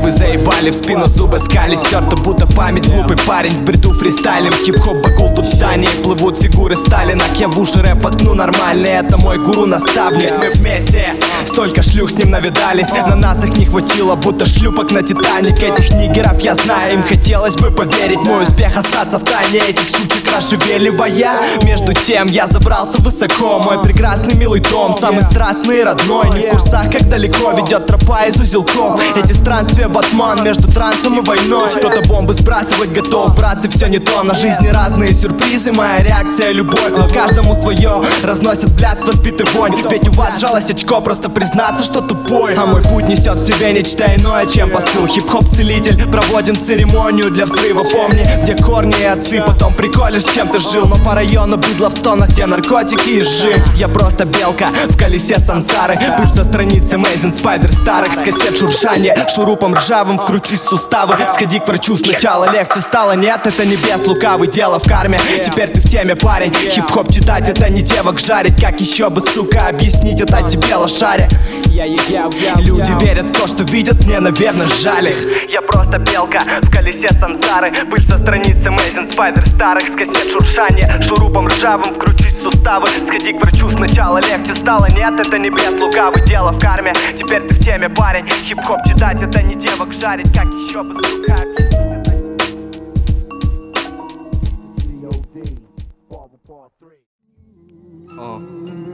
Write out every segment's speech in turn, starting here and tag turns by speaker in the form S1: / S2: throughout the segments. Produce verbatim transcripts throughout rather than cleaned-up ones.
S1: вы заебали, в спину зубы скалить. Стерто будто память, глупый парень в бреду фристайлем. Хип-хоп бакул тут в стане, плывут фигуры Сталина. Кем в уши рэп воткну нормальный, это мой гуру-наставник. Мы вместе, столько шлюх с ним навидались. На нас их не хватило, будто шлюпок на Титаник. Этих нигеров я знаю, им хотелось бы поверить. Мой успех остаться в тайне, этих сучек расшевеливая. Между тем я забрался высоко, мой прекрасный милый дом, самый страстный и родной. Не в курсах, как далеко ведет тропа из узелков. Эти странствия в отман между трансом и войной. Кто-то бомбы сбрасывать готов, братцы, все не то. На жизни разные сюрпризы, моя реакция — любовь. Но каждому свое, разносят блядство, спит и вонь. Ведь у вас жалость очко, просто признаться, что тупой. А мой путь несет в себе нечто иное, чем посыл. Хип-хоп целитель, проводим церемонию для взрыва. Помни, где корни и отцы, потом приколешь, чем ты жил. Но по району быдло в стонах, где наркотики и жим. Я просто белка в колесе сансары, пыль со страницы Amazing Spider старых. С кассет шуршание, шурупом ржавым вкручусь в суставы. Сходи к врачу сначала, легче стало. Нет, это не бес лукавый, дело в карме. Теперь ты в теме, парень. Хип-хоп читать — это не девок жарить. Как еще бы, сука, объяснить это тебе, лошаре? Люди верят в то, что видят, мне, наверное, жаль их. Я просто белка в колесе сансары, пыль со страницы Amazing Spider старых. С кассет шуршание, шурупом ржавым вкручусь в суставы. Сходи к врачу сначала, легче стало. Нет, это не бес лукавый, дело в карме. Теперь ты в теме, парень. Хип-хоп читать — это не девок жарить. Как еще бы, сука,
S2: Oh.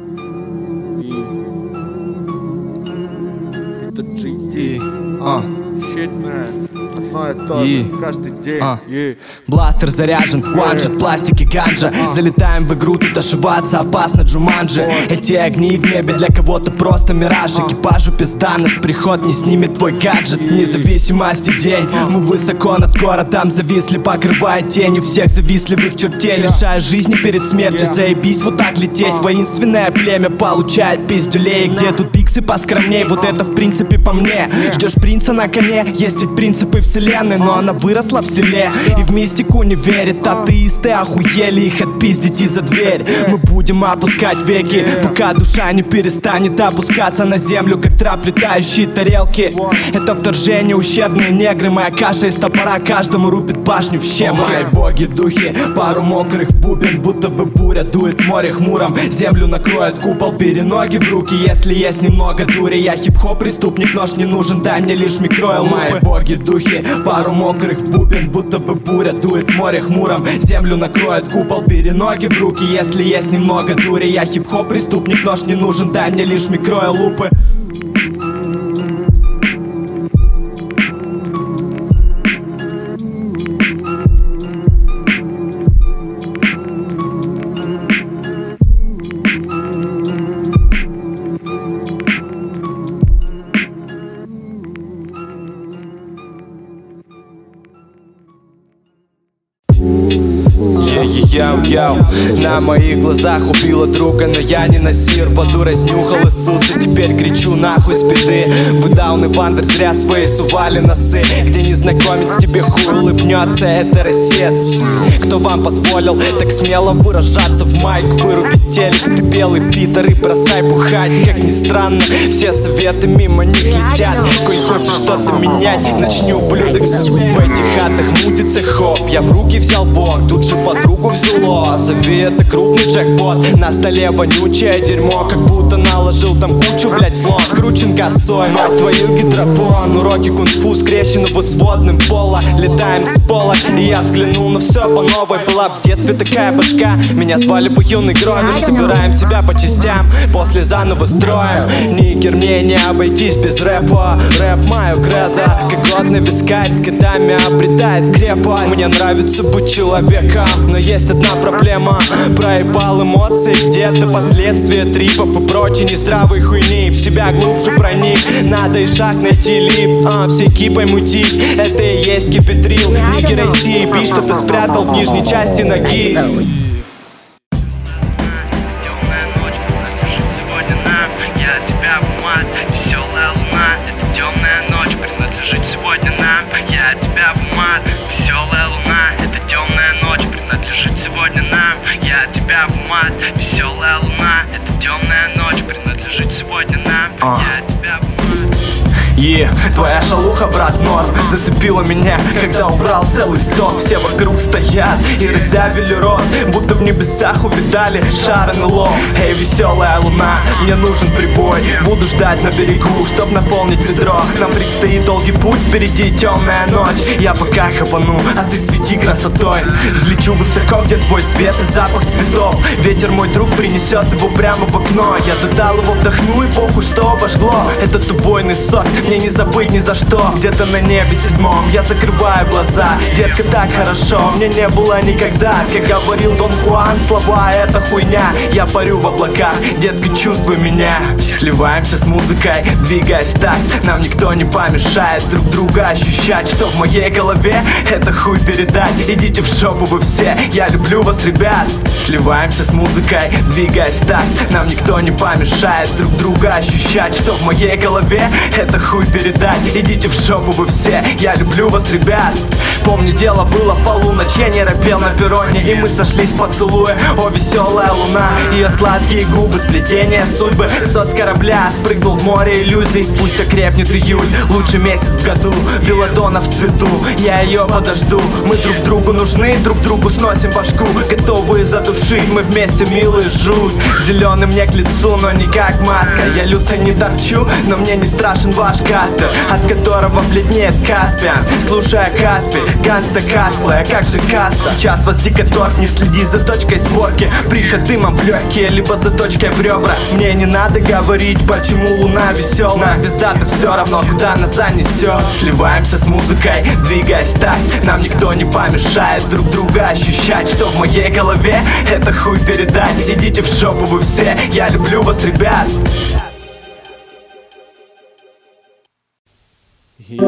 S2: Yeah. Это джи ти. А. Shit, man. Одно и то же, каждый день.
S1: а. yeah. Бластер заряжен, ваншот, пластик и ганджа. Залетаем в игру, тут ошибаться опасно, Джуманджи. Эти огни в небе для кого-то просто мираж. Экипажу пизда, наш приход не снимет твой гаджет. Независимости день, мы высоко над городом зависли, покрывая тенью всех завистливых чертей. Лишая жизни перед смертью, заебись вот так лететь. Воинственное племя получает пиздюлей. Где тут пиксы поскромней, вот это в принципе по мне. Ждешь принца на коне, есть ведь принципы вселенной. Но она выросла в селе и в мистику не верит. Атеисты охуели, их отпиздить из-за дверь. Мы будем опускать веки, пока душа не перестанет опускаться на землю, как трап летающие тарелки. Это вторжение, ущербные негры. Моя каша из топора каждому рубит башню в щепки. Мои боги, духи, пару мокрых бубен, будто бы буря дует в море хмуром. Землю накроет купол, бери ноги в руки, если есть немного дури. Я хип-хоп преступник, нож не нужен, дай мне лишь микроэлупы. Мои боги, духи, пару мокрых бубен, будто бы буря дует в море хмуром. Землю накроет купол, бери ноги в руки, если есть немного дури. Я хип-хоп преступник, нож не нужен, дай мне лишь микроэлупы. Яу-яу, на моих глазах убила друга, но я не насир. Воду разнюхал Иисус и теперь кричу нахуй с беды. Вы даун и вандер зря свои сували носы. Где незнакомец тебе хуй улыбнется, это рассес. Кто вам позволил так смело выражаться в майк? Вырубить телек, ты белый питер, и бросай бухать. Как ни странно, все советы мимо них летят. Коль хочешь что-то менять, начни, ублюдок. В этих хатах мутится хоп. Я в руки взял бог, тут же подругу взяло. Зови, это крупный джекпот. На столе вонючее дерьмо, как будто наложил там кучу, блять, слов. Скручен косой, мать твою, гидропон. Уроки кунг-фу скрещенного с водным пола. Летаем с пола, и я взглянул на все по новой. Была в детстве такая башка, меня звали бы юный Гровер. Собираем себя по частям, после заново строим. Нигер, мне не обойтись без рэпа. Рэп мою кредо, как годный вискарь с годами обретает крепость. Мне нравится быть человеком, но есть одна проблема. Проебал эмоции, где-то последствия трипов и прочей нездравой хуйни. В себя глубже проник, надо и шаг найти лифт. А, все кипой мутить, это и есть кипетрил. Нигер эй си, би что-то спрятал в нижней части ноги. И твоя шалуха, брат, норм, зацепила меня, когда убрал целый стоп. Все вокруг стоят и разявили рот, будто в небесах увидали шар эн эл о. Эй, веселая луна, мне нужен прибой, буду ждать на берегу, чтоб наполнить ведро. Нам предстоит долгий путь, впереди темная ночь. Я пока хапану, а ты свети красотой. Взлечу высоко, где твой свет и запах цветов. Ветер, мой друг, принесет его прямо в окно. Я додал его, вдохну, и похуй, что обожгло. Этот убойный сорт мне не забыть ни за что. Где-то на небе седьмом я закрываю глаза. Детка, так хорошо, мне не было никогда. Как говорил Дон Хуан, слова — это хуйня. Я парю в облаках, детка, чувствуй меня. Сливаемся с музыкой, двигаясь так, нам никто не помешает друг друга ощущать, что в моей голове это хуй передать. Идите в жопу вы все, я люблю вас, ребят. Сливаемся с музыкой, двигаясь так, нам никто не помешает друг друга ощущать, что в моей голове это хуй передать. Идите в жопу вы все, я люблю вас, ребят. Помню, дело было в полуночь, я не ропел на перроне, и мы сошлись в поцелуе. О, веселая луна, ее сладкие губы, сплетение судьбы. Соцкорабля спрыгнул в море иллюзий. Пусть окрепнет июль, лучший месяц в году. Белладонна в цвету, я ее подожду. Мы друг другу нужны, друг другу сносим башку. Готовые задушить, мы вместе милые жуть. Зеленый мне к лицу, но не как маска. Я люто не торчу, но мне не страшен ваш Каспер, от которого бледнеет Каспиан. Слушая Каспи, ганста касплея, как же каста. Сейчас вас дико торкнет, следи за точкой сборки. Приход дымом в легкие, либо за точкой в ребра. Мне не надо говорить, почему луна веселая. Нам без даты все равно, куда нас занесет. Сливаемся с музыкой, двигаясь так, нам никто не помешает друг друга ощущать, что в моей голове это хуй передать. Идите в жопу вы все, я люблю вас, ребят.
S2: И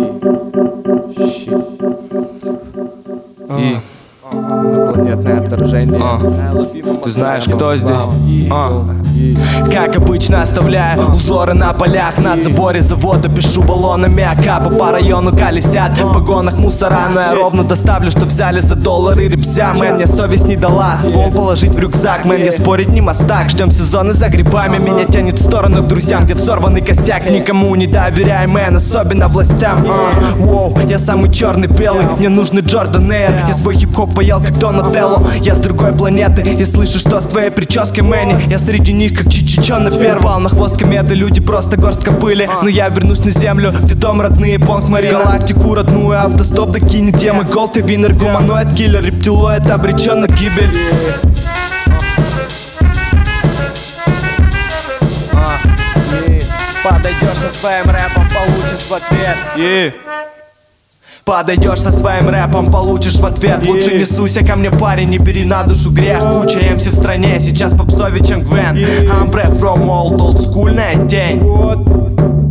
S2: инопланетное вторжение.
S1: А. Ты знаешь, кто здесь? А. Как обычно, оставляю узоры на полях. На заборе завода пишу баллонами Акапа по району колесят. В погонах мусора, но я ровно доставлю, что взяли за доллары репся. Мэн, мне совесть не дала ствол положить в рюкзак. Мэн, я спорить не мастак. Ждем сезоны за грибами. Меня тянет в сторону к друзьям, где взорванный косяк. Никому не доверяй, мэн, особенно властям. а. Воу, я самый черный белый, мне нужны Джордан Эйр. Я свой хип-хоп воял как Донателло. Я с другой планеты и слышу, что с твоей прической, Мэнни. Я среди них как Чичичо на первом. На хвост кометы люди просто горстка пыли. Но я вернусь на землю, где дом родные, Бонг Марина. Галактику родную, автостоп докинет темы. Голд и винер, гуманоид, киллер, рептилоид обречен на гибель. Подойдешь со своим рэпом, получишь в ответ. Yeah. Подойдешь со своим рэпом, получишь в ответ. Yeah. Лучше не суйся ко мне, парень, не бери на душу грех. Куча эм си в стране, сейчас попсовее, чем Гвен. yeah. Амбре from old, олдскульная тень. What?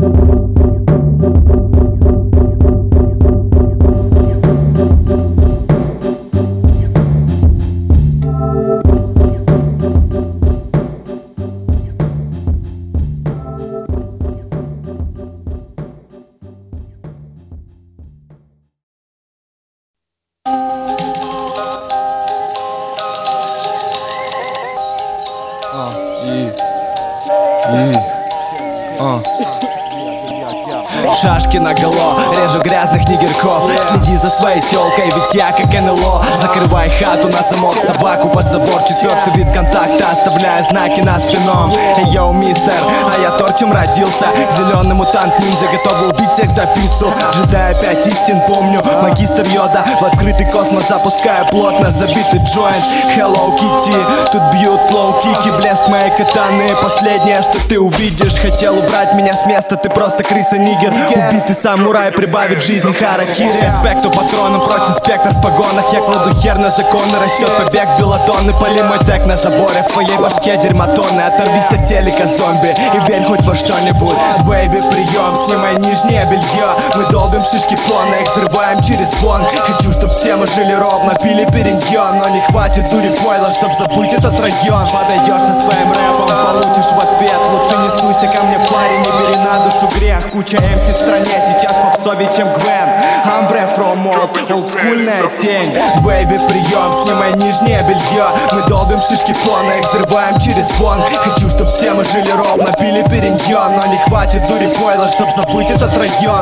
S1: Шашки наголо, режу грязных нигерков. Следи за своей тёлкой, ведь я как эн эл о. Закрывай хату на замок, собаку под забор. Четвертый вид контакта, оставляя знаки на спином. Йоу, мистер, а я торчем родился. Зеленый мутант ниндзя, готовый убить всех за пиццу. Джедай пять истин помню, магистр Йода. В открытый космос запускаю плотно забитый джойнт. Hello Kitty, тут бьют лоу-кики. Блеск моей катаны, последнее, что ты увидишь. Хотел убрать меня с места, ты просто крыса-нигер. Убитый самурай прибавит жизни харакири. Респекту патронам, прочен спектр в погонах. Я кладу хер на законы, растет побег белладонны. Пали мой тег на заборе, в твоей башке дерьмотонны. Оторвись от телека, зомби, и верь хоть во что-нибудь. Бэйби, прием, снимай нижнее белье. Мы долбим шишки плона, их взрываем через плон. Хочу, чтоб все мы жили ровно, пили периньон. Но не хватит дури пойла, чтоб забыть этот район. Подойдешь со своим рэпом, получишь в ответ. Лучше не суйся ко мне, парень, не бери на душу грех. Куча эм си в стране, сейчас попсовее, чем Гвен. Амбре from мол, олдскульная тень. Бэйби, прием, снимай нижнее белье. Мы долбим шишки по на их взрываем через пон. Хочу, чтоб все мы жили ровно, пили периньон. Но не хватит дури пойла, чтоб забыть этот район.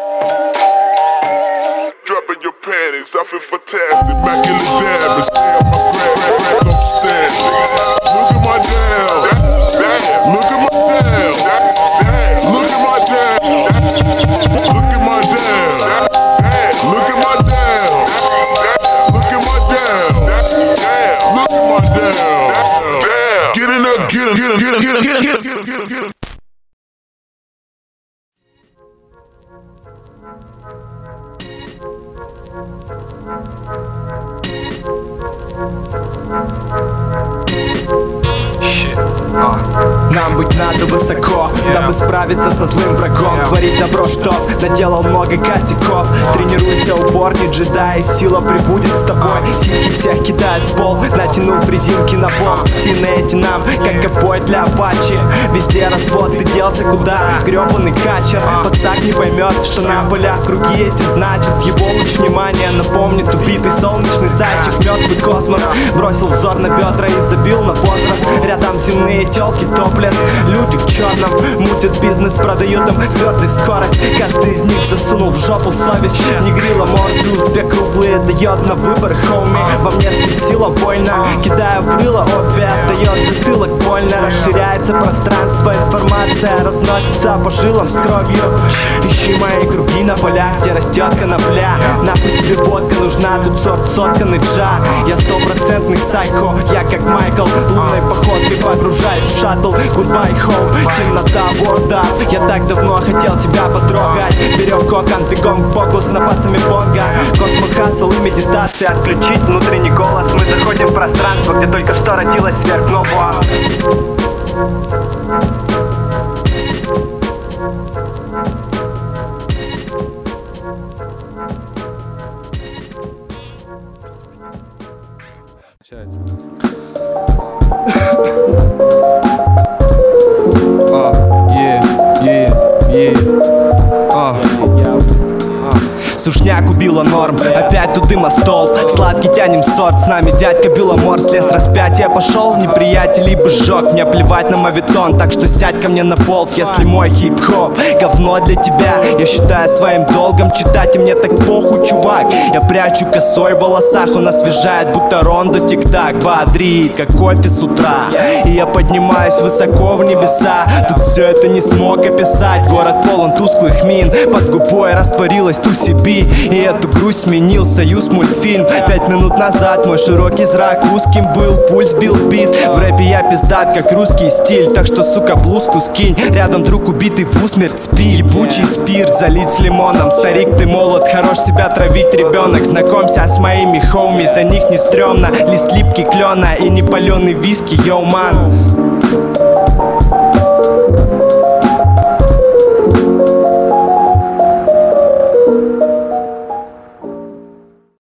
S3: Dropping your panties, I feel fantastic. Back in the dab and stay up my grand, grand, grand, don't stand. Look at my damn, look at my damn, look at my damn, look at my damn, look at my damn, look at my damn, look at my damn. Get in there, get him, get him, get him, get him, get him, get him, get him, get him, get him.
S1: Нам быть надо высоко, дабы справиться со злым врагом. Творить добро, что наделал много косяков. Тренируйся упорней, джедай, сила прибудет с тобой. Ситхи всех кидают в пол, натянув резинки на бок. Псины эти нам, как ковбой для апачи. Везде развод, ты делся куда? Гребаный качер. Пацак не поймет, что на полях круги эти значит. Его луч внимания напомнит убитый солнечный зайчик. Мертвый космос бросил взор на бедра и забил на возраст. Рядом земные телки, топлес. Люди в черном мутят бизнес, продают им твердой скорость. Каждый из них засунул в жопу совесть. Не грила Морфеус, две круглые дает на выбор, хоуми. Во мне спит сила воина, кидая в рыло опять дает затылок больно. Расширяется пространство, информация разносится по жилам с кровью. Ищи мои круги на полях, где растет конопля. Нахуй тебе водка нужна, тут сорт сотканный джа. Я стопроцентный сайко, я как Майкл. Лунной походкой погружаюсь в шаттл. Goodbye home, темнота, word up. Я так давно хотел тебя потрогать. Берем кокон, бегом к богу с напасами бонга. Космохасл и медитация. Отключить внутренний голос. Мы заходим в пространство, где только что родилась сверхнова. Сушняк убила норм, опять тут дыма столб. Сладкий тянем сорт, с нами дядька Беломор. Слез распятия пошел, неприятель либо сжег. Мне плевать на мавитон, так что сядь ко мне на пол. Если мой хип-хоп говно для тебя, я считаю своим долгом читать, и мне так похуй, чувак. Я прячу косой в волосах, он освежает, будто рондо тик-так. Бодрит, как кофе с утра, и я поднимаюсь высоко в небеса. Тут все это не смог описать. Город полон тусклых мин, под губой растворилась ту себе. И эту грусть сменил союз мультфильм. Пять минут назад мой широкий зрак узким был, пульс бил в бит. В рэпе я пиздат, как русский стиль. Так что, сука, блузку скинь. Рядом друг убитый в усмерть спи. Ебучий спирт залить с лимоном. Старик, ты молод, хорош себя травить, ребенок. Знакомься с моими хоуми, за них не стрёмно. Лист липкий клена и не паленый виски, йоу, ман.